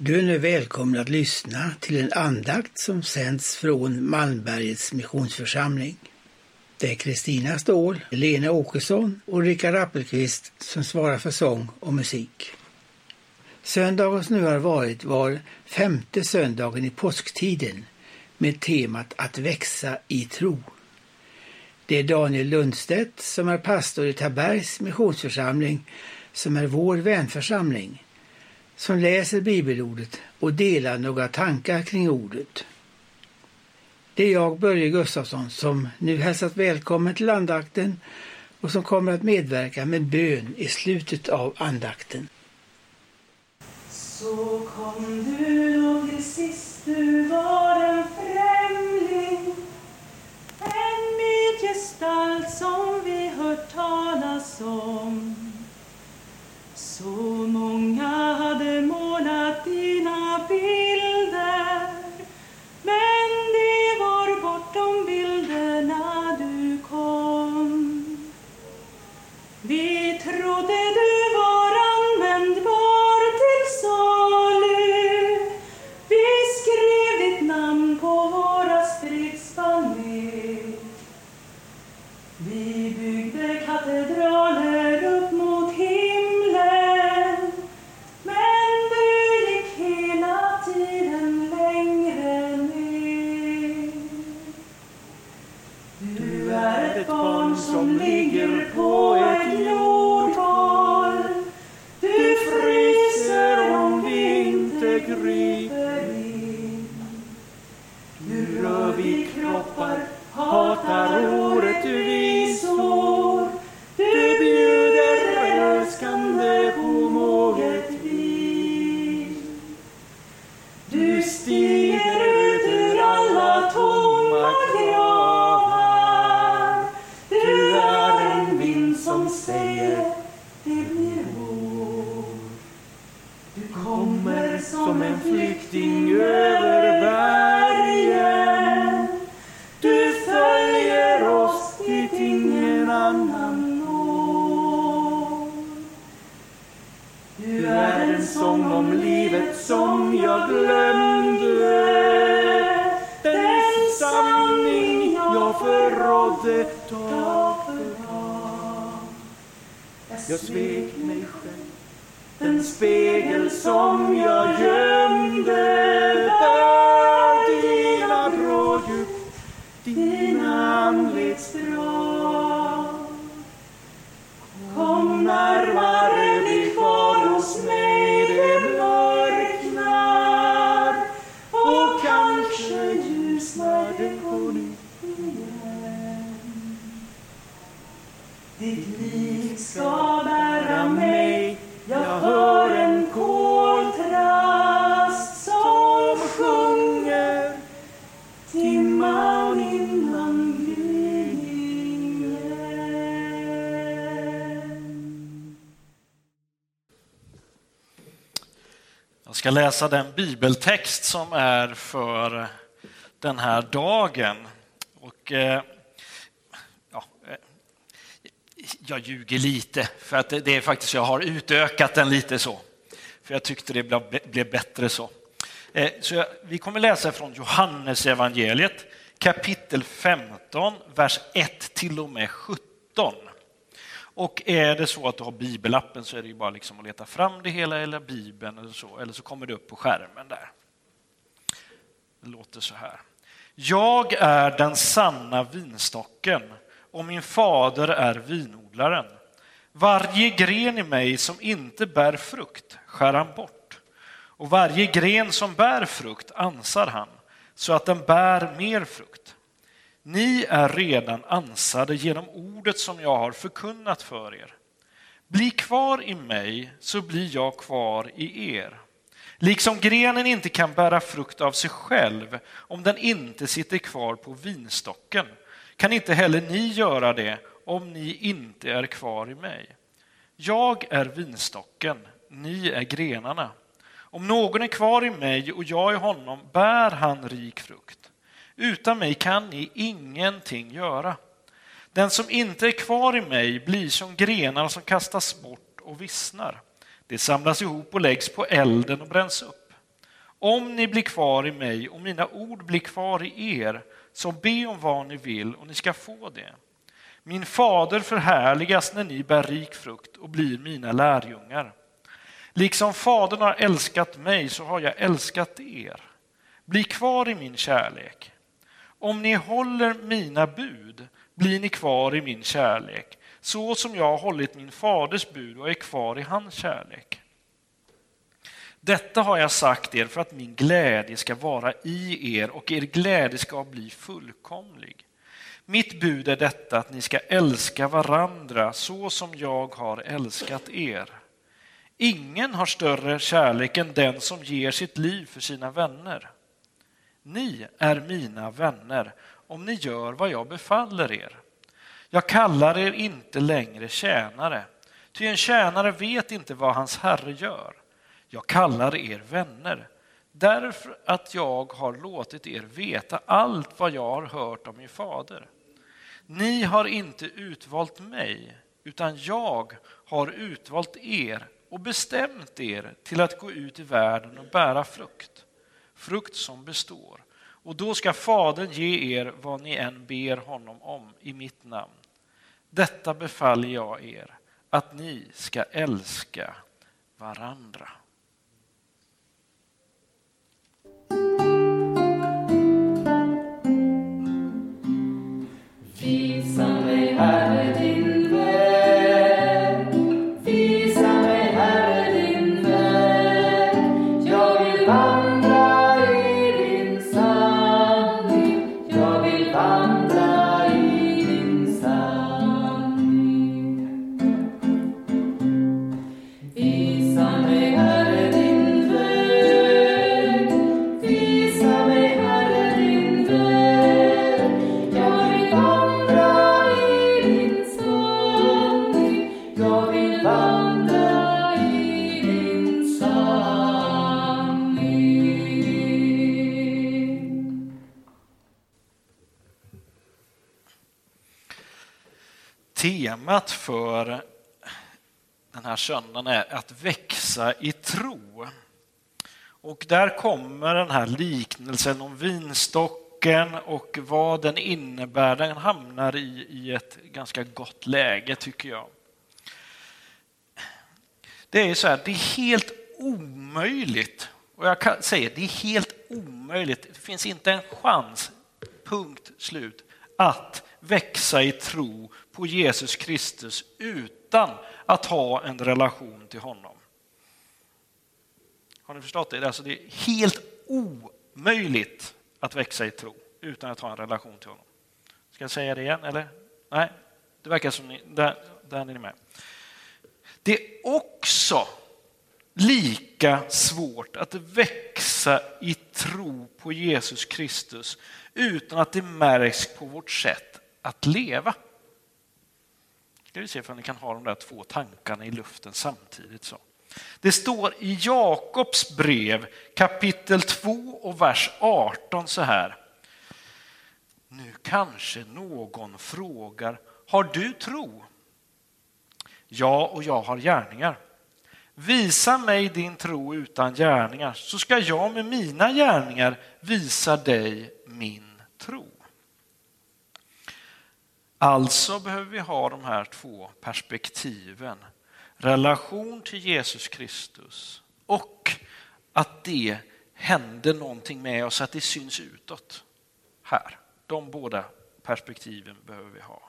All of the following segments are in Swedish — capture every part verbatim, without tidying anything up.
Du är nu välkommen att lyssna till en andakt som sänds från Malmbergets missionsförsamling. Det är Kristina Ståhl, Lena Åkesson och Rickard Appelqvist som svarar för sång och musik. Söndagen som nu har varit var femte söndagen i påsktiden med temat att växa i tro. Det är Daniel Lundstedt som är pastor i Tabergs missionsförsamling som är vår vänförsamling, som läser bibelordet och delar några tankar kring ordet. Det är jag, Börje Gustafsson, som nu hälsat välkommen till andakten och som kommer att medverka med bön i slutet av andakten. Så kom du då till sist, du var en främling, en medgestalt som vi hört talas om. Så många hade målat dina bilder, men det var bortom bilderna du kom. Vi trodde du var användbar till salu. Vi skrev ditt namn på våra stridsbaner. Vi byggde katedraler upp mot himlen, men du gick hela tiden längre ner. Du är ett barn som ligger på ett jordgolv. Du fryser om vi inte kryper in. Du rör vid kroppar, hatar orättvisor. Du bjuder älskande på målet vin. Du stiger ut ur alla tomma gravar. Du är en vind som säger det blir vår. Du kommer som en flykting över bergen. Du följer oss dit ingen annan når. Du är en sång om livet som jag glömde, den sanning jag förrådde dag för dag. Jag svek mig själv, den spegel som jag gömde, där dina bråddjup, dina anletsdrag. Kom närmare, bli kvar hos mig, det mörknar, och kanske ljusnar det på nytt igen. Ditt liv ska bära mig, jag hör en koltrast som sjunger timman innan gryningen. Jag ska läsa den bibeltext som är för den här dagen. Och eh, ja, jag ljuger lite, för att det är faktiskt, jag har utökat den lite så. För jag tyckte det blev, blev bättre så. Eh, så jag, vi kommer läsa från Johannes evangeliet, kapitel femton, vers ett till och med sjutton. Och är det så att du har bibelappen så är det ju bara liksom att leta fram det hela eller bibeln eller så. Eller så kommer det upp på skärmen där. Det låter så här. Jag är den sanna vinstocken och min fader är vinodlaren. Varje gren i mig som inte bär frukt skär han bort. Och varje gren som bär frukt ansar han så att den bär mer frukt. Ni är redan ansade genom ordet som jag har förkunnat för er. Bli kvar i mig så blir jag kvar i er. Liksom grenen inte kan bära frukt av sig själv om den inte sitter kvar på vinstocken, kan inte heller ni göra det om ni inte är kvar i mig. Jag är vinstocken, ni är grenarna. Om någon är kvar i mig och jag i honom bär han rik frukt. Utan mig kan ni ingenting göra. Den som inte är kvar i mig blir som grenar som kastas bort och vissnar. Det samlas ihop och läggs på elden och bränns upp. Om ni blir kvar i mig och mina ord blir kvar i er, så be om vad ni vill och ni ska få det. Min fader förhärligas när ni bär rik frukt och blir mina lärjungar. Liksom fadern har älskat mig så har jag älskat er. Bli kvar i min kärlek. Om ni håller mina bud blir ni kvar i min kärlek, så som jag har hållit min faders bud och är kvar i hans kärlek. Detta har jag sagt er för att min glädje ska vara i er och er glädje ska bli fullkomlig. Mitt bud är detta, att ni ska älska varandra så som jag har älskat er. Ingen har större kärlek än den som ger sitt liv för sina vänner. Ni är mina vänner om ni gör vad jag befaller er. Jag kallar er inte längre tjänare, ty en tjänare vet inte vad hans herre gör. Jag kallar er vänner, därför att jag har låtit er veta allt vad jag har hört om min fader. Ni har inte utvalt mig, utan jag har utvalt er och bestämt er till att gå ut i världen och bära frukt. Frukt som består. Och då ska Fadern ge er vad ni än ber honom om i mitt namn. Detta befaller jag er, att ni ska älska varandra. Visa mig, Herre, din väg. Visa mig, Herre, din väg. Jag vill vandra i din sanning. Jag vill vandra i din sanning. Visa mig, Herre, din väg. Visa mig, Herre, din väg. Jag vill vandra i din sanning. Jag vill vandra i din sanning. Temat för den här söndagen är att växa i tro. Och där kommer den här liknelsen om vinstocken och vad den innebär. Den hamnar i, i ett ganska gott läge, tycker jag. Det är så här, det är helt omöjligt. Och jag kan säga, det är helt omöjligt. Det finns inte en chans, punkt slut, att växa i tro på Jesus Kristus utan att ha en relation till honom. Har ni förstått det? Alltså det är helt omöjligt att växa i tro utan att ha en relation till honom. Ska jag säga det igen, eller? Nej, det verkar som ni, där, där är ni med. Det är också lika svårt att växa i tro på Jesus Kristus utan att det märks på vårt sätt att leva. Ska vi se om ni kan ha de där två tankarna i luften samtidigt. Så. Det står i Jakobs brev kapitel två och vers arton så här. Nu kanske någon frågar, har du tro? Ja, och jag har gärningar. Visa mig din tro utan gärningar, så ska jag med mina gärningar visa dig min tro. Alltså behöver vi ha de här två perspektiven. Relation till Jesus Kristus och att det händer någonting med oss, att det syns utåt här. De båda perspektiven behöver vi ha.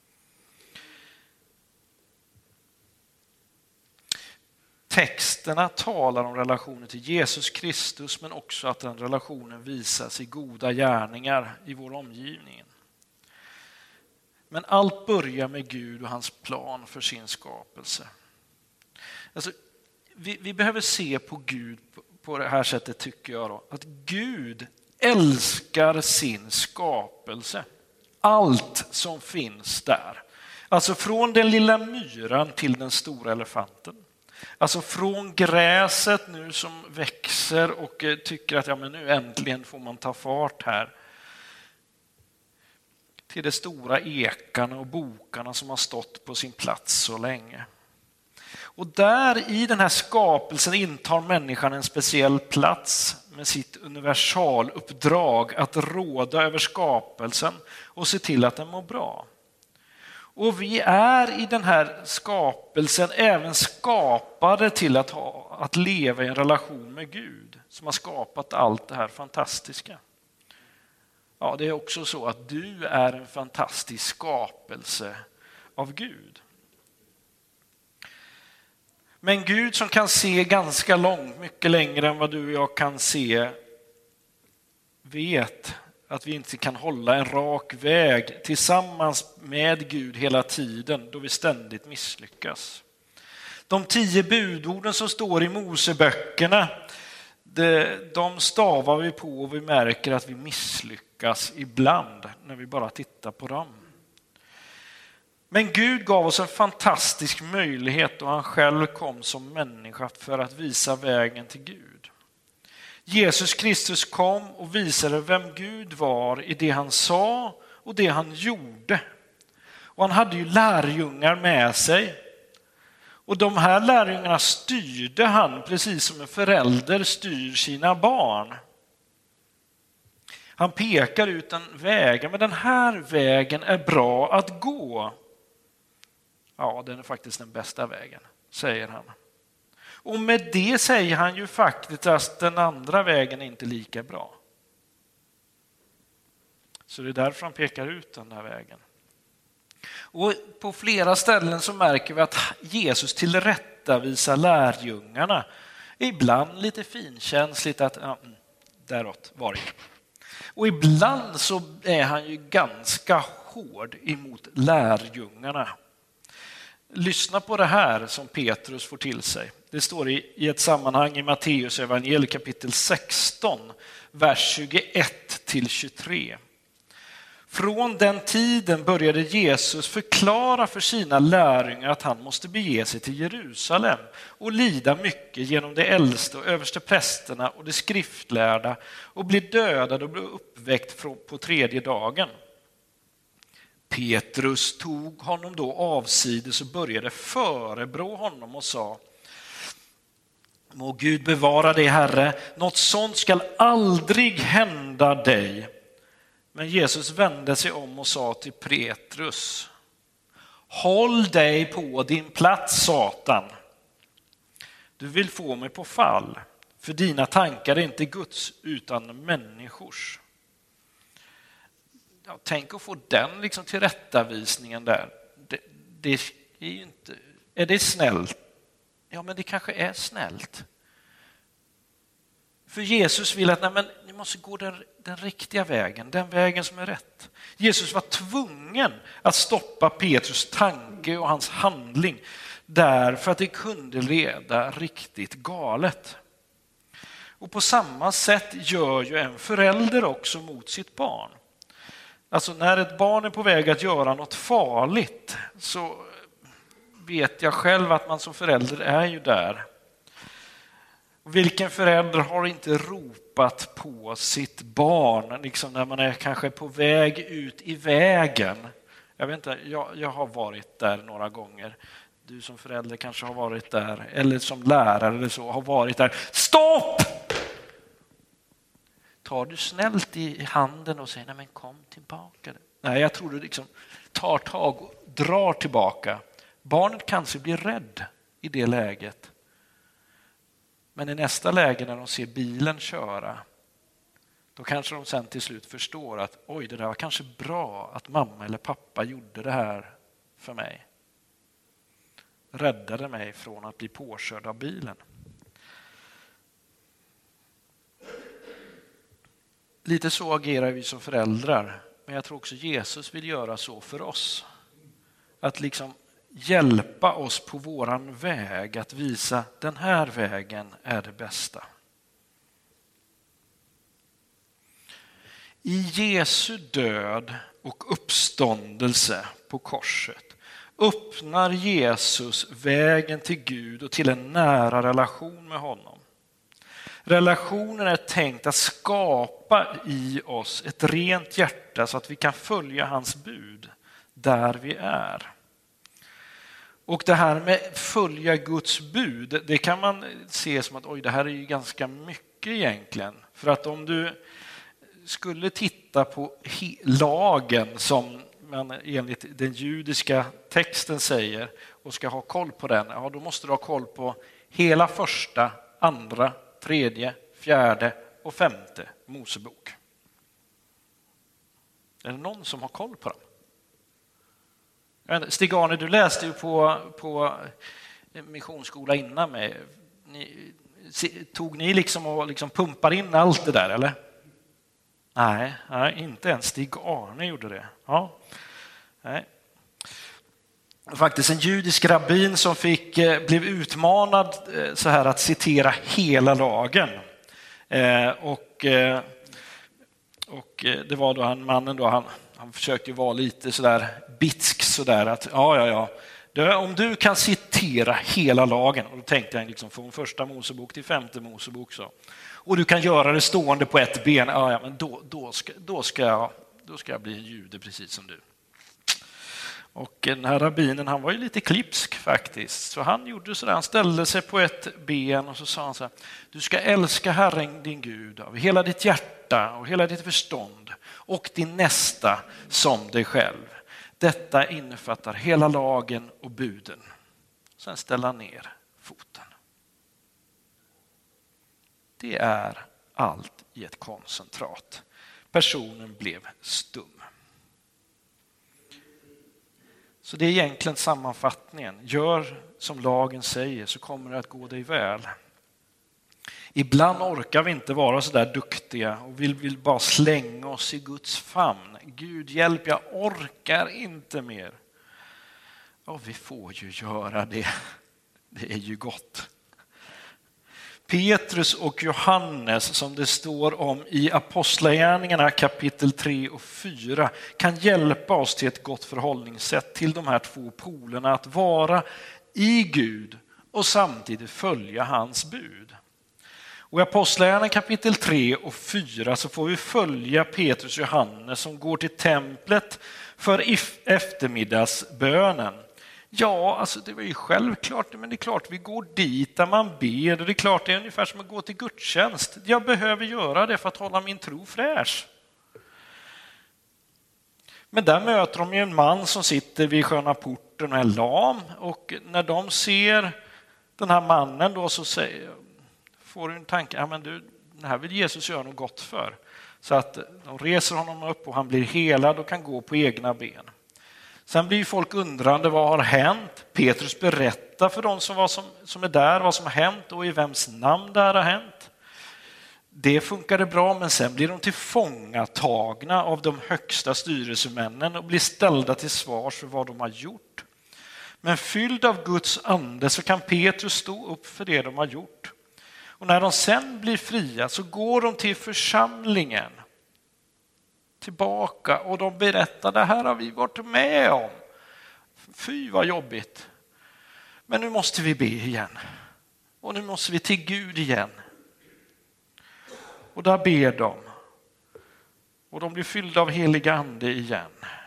Texterna talar om relationen till Jesus Kristus, men också att den relationen visas i goda gärningar i vår omgivning. Men allt börjar med Gud och hans plan för sin skapelse. Alltså, vi, vi behöver se på Gud på, på det här sättet, tycker jag då. Att Gud älskar sin skapelse. Allt som finns där. Alltså från den lilla myran till den stora elefanten. Alltså från gräset nu som växer och tycker att ja, men nu äntligen får man ta fart här. Till de stora ekarna och bokarna som har stått på sin plats så länge. Och där i den här skapelsen intar människan en speciell plats med sitt universaluppdrag att råda över skapelsen och se till att den mår bra. Och vi är i den här skapelsen även skapade till att, ha, att leva i en relation med Gud som har skapat allt det här fantastiska. Ja, det är också så att du är en fantastisk skapelse av Gud. Men Gud som kan se ganska långt, mycket längre än vad du och jag kan se, vet att vi inte kan hålla en rak väg tillsammans med Gud hela tiden då vi ständigt misslyckas. De tio budorden som står i Moseböckerna, de stavar vi på och vi märker att vi misslyckas ibland när vi bara tittar på dem. Men Gud gav oss en fantastisk möjlighet och han själv kom som människa för att visa vägen till Gud. Jesus Kristus kom och visade vem Gud var i det han sa och det han gjorde. Och han hade ju lärjungar med sig. Och de här lärjungarna styrde han precis som en förälder styr sina barn. Han pekar ut en väg, men den här vägen är bra att gå. Ja, den är faktiskt den bästa vägen, säger han. Och med det säger han ju faktiskt att den andra vägen är inte lika bra. Så det är därför han pekar ut den här vägen. Och på flera ställen så märker vi att Jesus tillrättavisar lärjungarna. Ibland lite finkänsligt att ja, däråt var det. Och ibland så är han ju ganska hård emot lärjungarna. Lyssna på det här som Petrus får till sig. Det står i, i ett sammanhang i Matteus evangelium kapitel sexton, vers tjugoett till tjugotre. Från den tiden började Jesus förklara för sina lärjungar att han måste bege sig till Jerusalem och lida mycket genom de äldste och överste prästerna och de skriftlärda och bli dödad och bli uppväckt på tredje dagen. Petrus tog honom då avsides och började förebrå honom och sa: må Gud bevara dig, Herre, något sånt ska aldrig hända dig. Men Jesus vände sig om och sa till Petrus: håll dig på din plats, Satan. Du vill få mig på fall, för dina tankar är inte Guds utan människors. Ja, tänk att få den liksom tillrättavisningen där. Det, det är ju inte, är det snällt? Ja, men det kanske är snällt. För Jesus vill att nej, men ni måste gå den, den riktiga vägen, den vägen som är rätt. Jesus var tvungen att stoppa Petrus tanke och hans handling därför att det kunde leda riktigt galet. Och på samma sätt gör ju en förälder också mot sitt barn. Alltså när ett barn är på väg att göra något farligt så vet jag själv att man som förälder är ju där. Vilken förälder har inte ropat på sitt barn liksom när man är kanske på väg ut i vägen? Jag vet inte, jag, jag har varit där några gånger. Du som förälder kanske har varit där, eller som lärare eller så har varit där. Stopp! Tar du snällt i handen och säger nej men kom tillbaka. Nej, jag tror du liksom tar tag och drar tillbaka. Barnet kanske blir rädd i det läget. Men i nästa läge när de ser bilen köra, då kanske de sen till slut förstår att oj, det där var kanske bra att mamma eller pappa gjorde det här för mig. Räddade mig från att bli påkörd av bilen. Lite så agerar vi som föräldrar, men jag tror också Jesus vill göra så för oss. Att liksom hjälpa oss på våran väg, att visa den här vägen är det bästa. I Jesu död och uppståndelse på korset öppnar Jesus vägen till Gud och till en nära relation med honom. Relationen är tänkt att skapa i oss ett rent hjärta så att vi kan följa hans bud där vi är. Och det här med följa Guds bud, det kan man se som att oj, det här är ju ganska mycket mycket egentligen. För att om du skulle titta på lagen som man enligt den judiska texten säger och ska ha koll på den, ja, då måste du ha koll på hela första, andra, tredje, fjärde och femte Mosebok. Är det någon som har koll på dem? Stig-Arne, du läste ju på, på missionsskola innan mig. Ni, tog ni liksom och liksom pumpar in allt det där, eller? Nej, nej, inte ens Stig-Arne gjorde det. Ja. Nej. Faktiskt en judisk rabbin som fick, blev utmanad så här att citera hela lagen. Eh, och, eh, och det var då han, mannen då, han, han försökte ju vara lite så där bitsk så där att ja, ja, ja. Det, om du kan citera hela lagen, och då tänkte jag liksom från första Mosebok till femte Mosebok så. Och du kan göra det stående på ett ben, ja, ja men då, då, ska, då, ska jag, då ska jag bli en jude precis som du. Och den här rabbinen, han var ju lite klipsk faktiskt. Så han gjorde så där, han ställde sig på ett ben och så sa han så här: du ska älska Herren din Gud av hela ditt hjärta och hela ditt förstånd och din nästa som dig själv. Detta innefattar hela lagen och buden. Sen ställa ner foten. Det är allt i ett koncentrat. Personen blev stum. Så det är egentligen sammanfattningen. Gör som lagen säger så kommer det att gå dig väl. Ibland orkar vi inte vara så där duktiga och vill, vill bara slänga oss i Guds famn. Gud hjälp, jag orkar inte mer. Ja, vi får ju göra det. Det är ju gott. Petrus och Johannes, som det står om i Apostlagärningarna kapitel tre och fyra, kan hjälpa oss till ett gott förhållningssätt till de här två polerna, att vara i Gud och samtidigt följa hans bud. Och i Apostlagärningarna kapitel tre och fyra så får vi följa Petrus och Johannes som går till templet för eftermiddagsbönen. Ja, alltså det var ju självklart, men det är klart vi går dit där man ber. Det är klart det är ungefär som att gå till gudstjänst. Jag behöver göra det för att hålla min tro fräsch. Men där möter de ju en man som sitter vid sköna porten och är lam. Och när de ser den här mannen då så säger, får du en tanke, ja men du, det här vill Jesus göra något gott för. Så att de reser honom upp och han blir helad och kan gå på egna ben. Sen blir folk undrande, vad har hänt? Petrus berättar för de som, var som, som är där vad som har hänt och i vems namn det här har hänt. Det funkade bra, men sen blir de tillfångatagna av de högsta styrelsemännen och blir ställda till svars för vad de har gjort. Men fylld av Guds ande så kan Petrus stå upp för det de har gjort. Och när de sen blir fria så går de till församlingen tillbaka och de berättar, det här har vi varit med om. Fy vad jobbigt. Men nu måste vi be igen. Och nu måste vi till Gud igen. Och där ber de. Och de blir fyllda av helig ande igen.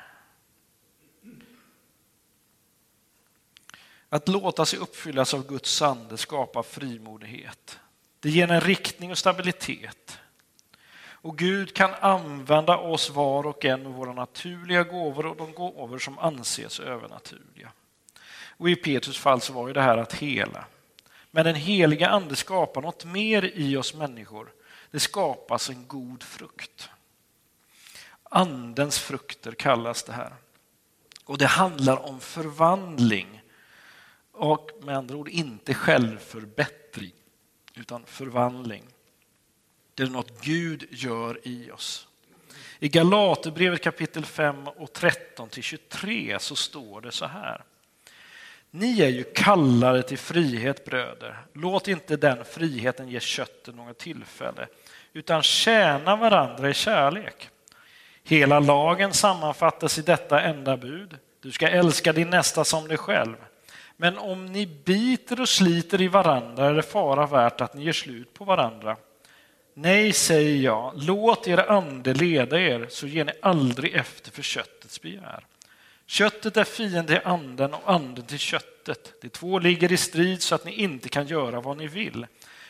Att låta sig uppfyllas av Guds ande skapar frimodighet. Det ger en riktning och stabilitet. Och Gud kan använda oss var och en med våra naturliga gåvor och de gåvor som anses övernaturliga. Och i Petrus fall så var ju det här att hela. Men den heliga ande skapar något mer i oss människor. Det skapas en god frukt. Andens frukter kallas det här. Och det handlar om förvandling. Och med andra ord inte självförbättring utan förvandling. Det är något Gud gör i oss. I Galaterbrevet kapitel fem och tretton till tjugotre så står det så här. Ni är ju kallade till frihet, bröder. Låt inte den friheten ge köttet något tillfälle, utan tjäna varandra i kärlek. Hela lagen sammanfattas i detta enda bud. Du ska älska din nästa som dig själv. Men om ni biter och sliter i varandra är det fara värt att ni ger slut på varandra. Nej, säger jag, låt er ande leda er så ger ni aldrig efter för köttets begär. Köttet är fiende till anden och anden till köttet. De två ligger i strid så att ni inte kan göra vad ni vill.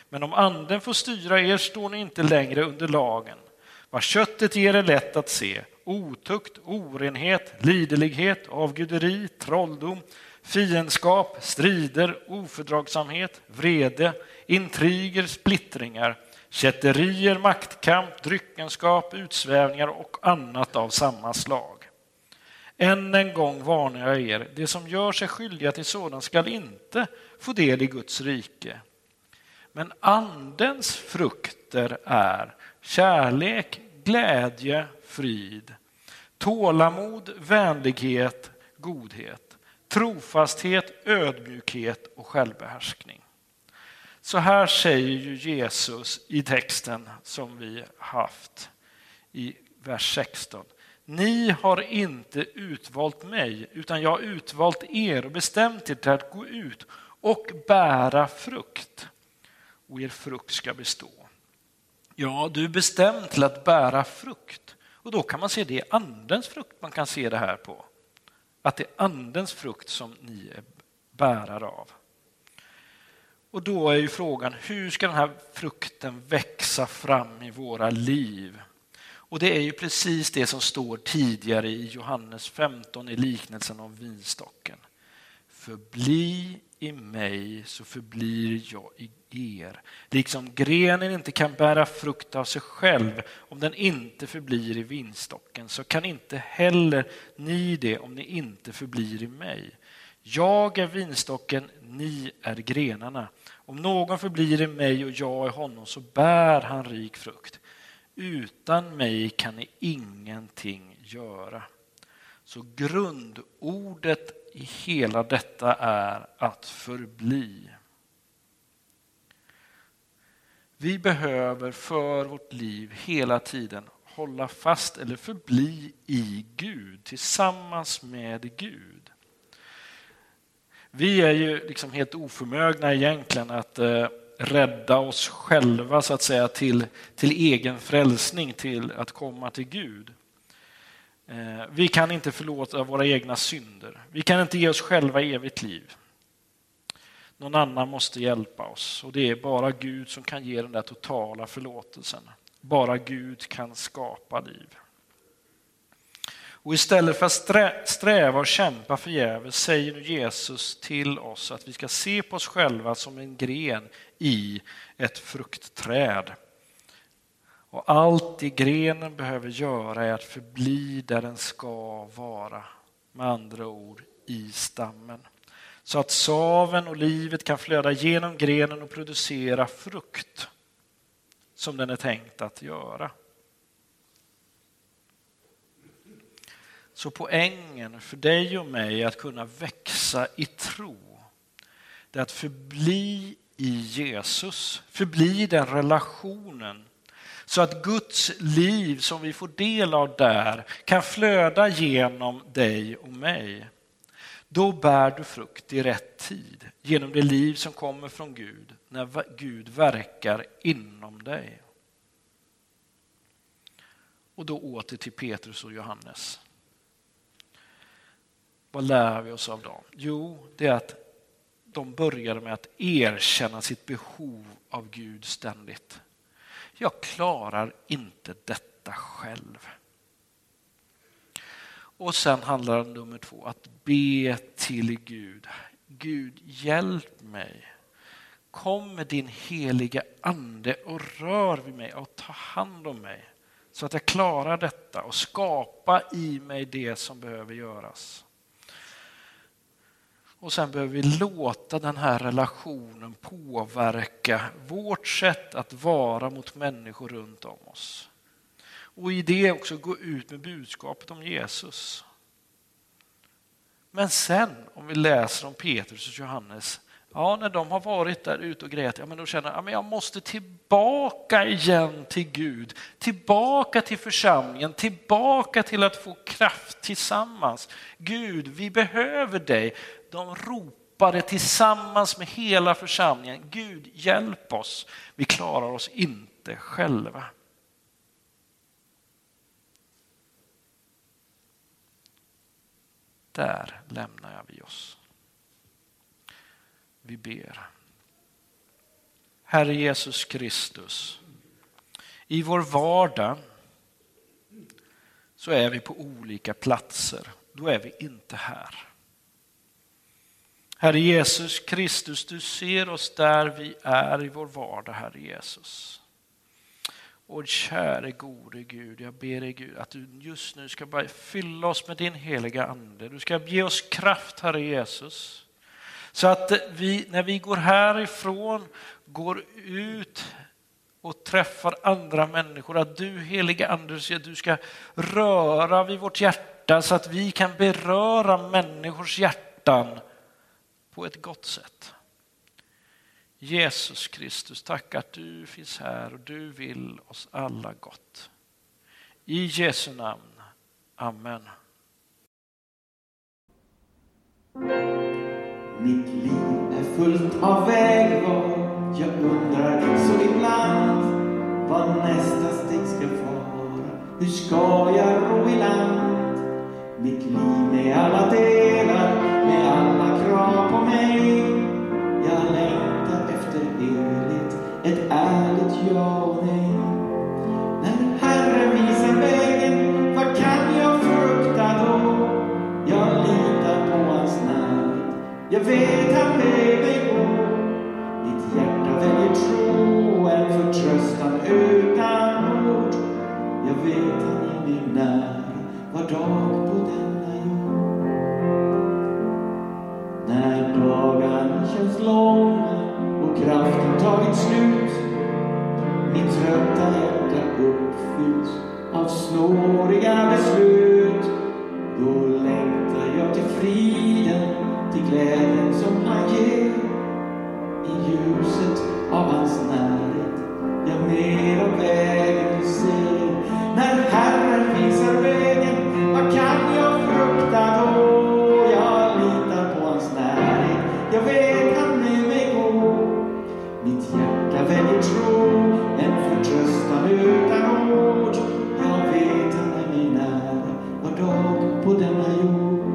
Men om anden får styra er står ni inte längre under lagen. Vad köttet ger är lätt att se. Otukt, orenhet, liderlighet, avguderi, trolldom, fiendskap, strider, ofördragsamhet, vrede, intriger, splittringar, kätterier, maktkamp, dryckenskap, utsvävningar och annat av samma slag. Än en gång varnar jag er, det som gör sig skyldiga till sådant skall inte få del i Guds rike. Men andens frukter är kärlek, glädje, frid, tålamod, vänlighet, godhet, trofasthet, ödmjukhet och självbehärskning. Så här säger ju Jesus i texten som vi haft i vers sexton. Ni har inte utvalt mig, utan jag har utvalt er och bestämt er till att gå ut och bära frukt. Och er frukt ska bestå. Ja, du är bestämd till att bära frukt. Och då kan man se det är andens frukt man kan se det här på. Att det är andens frukt som ni är bärare av. Och då är ju frågan, hur ska den här frukten växa fram i våra liv? Och det är ju precis det som står tidigare i Johannes femton i liknelsen om vinstocken. Förbli i mig så förblir jag i er. Liksom grenen inte kan bära frukt av sig själv om den inte förblir i vinstocken, så kan inte heller ni det om ni inte förblir i mig. Jag är vinstocken, ni är grenarna. Om någon förblir i mig och jag i honom så bär han rik frukt. Utan mig kan ni ingenting göra. Så grundordet i hela detta är att förbli. Vi behöver för vårt liv hela tiden hålla fast eller förbli i Gud, tillsammans med Gud. Vi är ju liksom helt oförmögna egentligen att eh, rädda oss själva så att säga till, till egen frälsning, till att komma till Gud. Eh, vi kan inte förlåta våra egna synder. Vi kan inte ge oss själva evigt liv. Någon annan måste hjälpa oss, och det är bara Gud som kan ge den där totala förlåtelsen. Bara Gud kan skapa liv. Och istället för att sträva och kämpa förgäves säger nu Jesus till oss att vi ska se på oss själva som en gren i ett fruktträd. Och allt det grenen behöver göra är att förbli där den ska vara. Med andra ord, i stammen. Så att saven och livet kan flöda genom grenen och producera frukt som den är tänkt att göra. Så poängen för dig och mig att kunna växa i tro, det är att förbli i Jesus, förbli den relationen. Så att Guds liv som vi får del av där kan flöda genom dig och mig. Då bär du frukt i rätt tid genom det liv som kommer från Gud när Gud verkar inom dig. Och då åter till Petrus och Johannes. Vad lär vi oss av dem? Jo, det är att de började med att erkänna sitt behov av Gud ständigt. Jag klarar inte detta själv. Och sen handlar det om nummer två, att be till Gud. Gud, hjälp mig. Kom med din heliga ande och rör vid mig och ta hand om mig. Så att jag klarar detta och skapa i mig det som behöver göras. Och sen behöver vi låta den här relationen påverka vårt sätt att vara mot människor runt om oss. Och i det också gå ut med budskapet om Jesus. Men sen om vi läser om Petrus och Johannes, ja, när de har varit där ute och grät, ja, men då känner jag att ja, jag måste tillbaka igen till Gud, tillbaka till församlingen, tillbaka till att få kraft tillsammans. Gud, vi behöver dig. De ropade tillsammans med hela församlingen, Gud, hjälp oss. Vi klarar oss inte själva. Där lämnar vi oss. Vi ber. Herre Jesus Kristus, i vår vardag så är vi på olika platser. Då är vi inte här. Herre Jesus Kristus, du ser oss där vi är i vår vardag, Herre Jesus. Och käre gode Gud, jag ber dig Gud att du just nu ska bara fylla oss med din heliga ande. Du ska ge oss kraft, Herre Jesus. Så att vi, när vi går härifrån, går ut och träffar andra människor, att du, heliga ande, att du ska röra vid vårt hjärta så att vi kan beröra människors hjärtan på ett gott sätt. Jesus Kristus, tack att du finns här och du vill oss alla gott. I Jesu namn. Amen. Mitt liv är fullt av vägval. Jag undrar så ibland vad nästa steg ska vara. Hur ska jag ro i land? Mitt liv med alla delar, med alla krav på mig. Jag längtar efter evigt, ett ärligt ja och nej. När Herren visar vägen, vad kan jag frukta då? Jag litar på hans närhet, jag vet han med mig går. Mitt hjärta väljer tro, en förtröstan utan ord. Jag vet han är mig nära, var dag på denna jord. När dagarna känns långa och kraften tagit slut, mitt trötta hjärta uppfylls av snåriga beslut. Då längtar jag till friden, till glädjen som han ger. I ljuset av hans närhet jag mer av vägen ser. När Herren visar vägen, vad kan jag frukta då? Jag litar på hans närhet, jag vet han med mig går. Mitt hjärta väljer tro, en förtröstan utan ord. Jag vet han är mig nära, var dag på denna jord.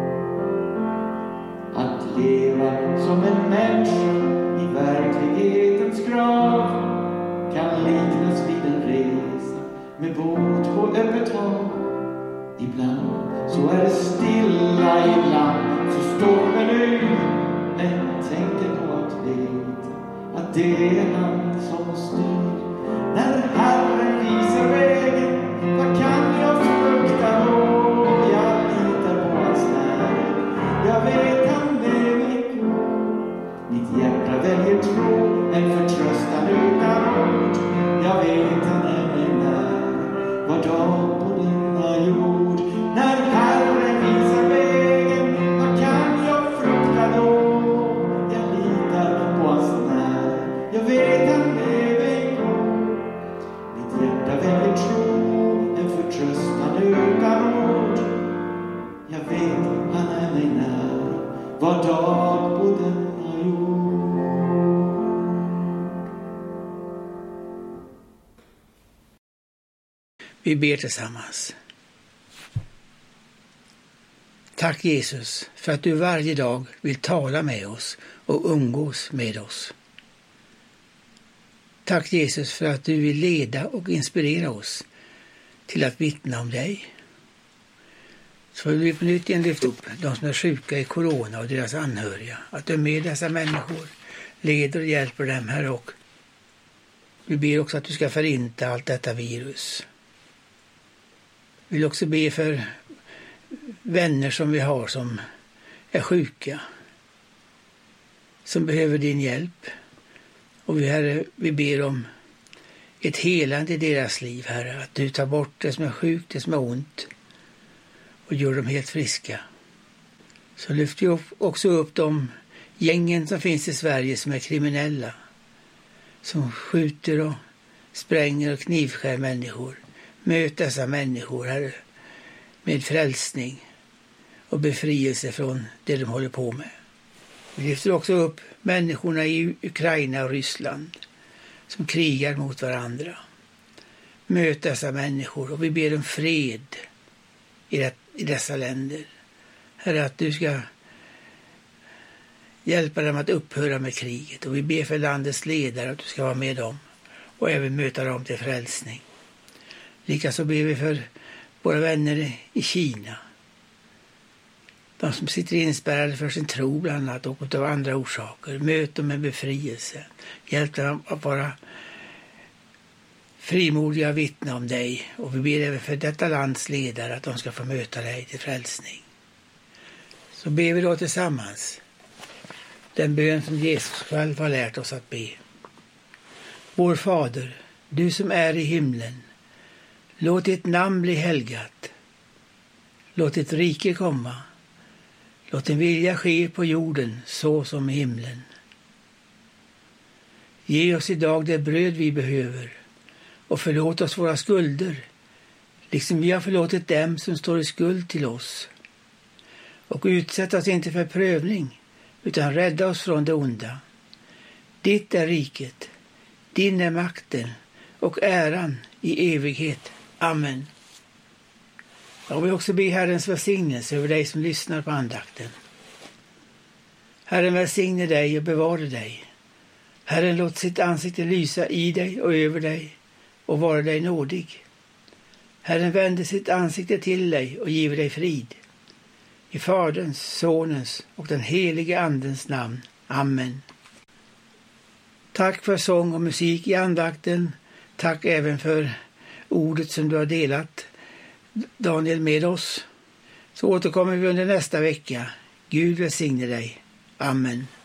Att leva som en människa i verklighetens grav kan liknas vid en resa med båt på öppet hav. Ibland så är det stilla, ibland så stormen nu. Men tänker på att veta att det är han som styr. När Herren visar vägen, vad kan jag frukta då? Jag litar på hans närhet, jag vet han med mig går. Mitt hjärta väljer tro, en förtröstan utan ord. Jag vet han är mig nära, var dag på denna jord. När Herren visar vägen, vad kan jag frukta då? Jag litar på hans närhet, jag vet han med mig går. Mitt hjärta väljer tro, en förtröstan utan ord. Jag vet han är mig nära, var dag på denna jord. Vi ber tillsammans. Tack Jesus för att du varje dag vill tala med oss och umgås med oss. Tack Jesus för att du vill leda och inspirera oss till att vittna om dig. Så vill vi på nytt igen lyfta upp de som är sjuka i corona och deras anhöriga. Att du är med dessa människor, leder och hjälper dem här, och vi ber också att du ska förinta allt detta virus. Vi vill också be för vänner som vi har som är sjuka, som behöver din hjälp. Och vi, Herre, vi ber om ett helande i deras liv, Herre. Att du tar bort det som är sjukt, det som är ont, och gör dem helt friska. Så lyfter vi också upp de gängen som finns i Sverige som är kriminella, som skjuter och spränger och knivskär människor. Möt dessa människor, Herre, med frälsning och befrielse från det de håller på med. Vi lyfter också upp människorna i Ukraina och Ryssland som krigar mot varandra. Möt dessa människor och vi ber om fred i, det, i dessa länder. Herre, att du ska hjälpa dem att upphöra med kriget. Och vi ber för landets ledare att du ska vara med dem och även möta dem till frälsning. Likaså ber vi för våra vänner i Kina. De som sitter inspärrade för sin tro bland annat och av andra orsaker. Möt dem med befrielse. Hjälp dem att vara frimodiga vittna om dig. Och vi ber även för detta lands ledare att de ska få möta dig till frälsning. Så ber vi då tillsammans den bön som Jesus själv har lärt oss att be. Vår Fader, du som är i himlen, låt ditt namn bli helgat. Låt ditt rike komma. Låt din vilja ske på jorden så som i himlen. Ge oss idag det bröd vi behöver och förlåt oss våra skulder, liksom vi har förlåtit dem som står i skuld till oss. Och utsätt oss inte för prövning, utan rädda oss från det onda. Ditt är riket, din är makten och äran i evighet. Amen. Jag vill också be Herrens välsignelse över dig som lyssnar på andakten. Herren välsigne dig och bevara dig. Herren låt sitt ansikte lysa i dig och över dig och vara dig nådig. Herren vänder sitt ansikte till dig och giver dig frid. I Faderns, Sonens och den helige Andens namn. Amen. Tack för sång och musik i andakten. Tack även för ordet som du har delat, Daniel, med oss. Så återkommer vi under nästa vecka. Gud välsigne dig. Amen.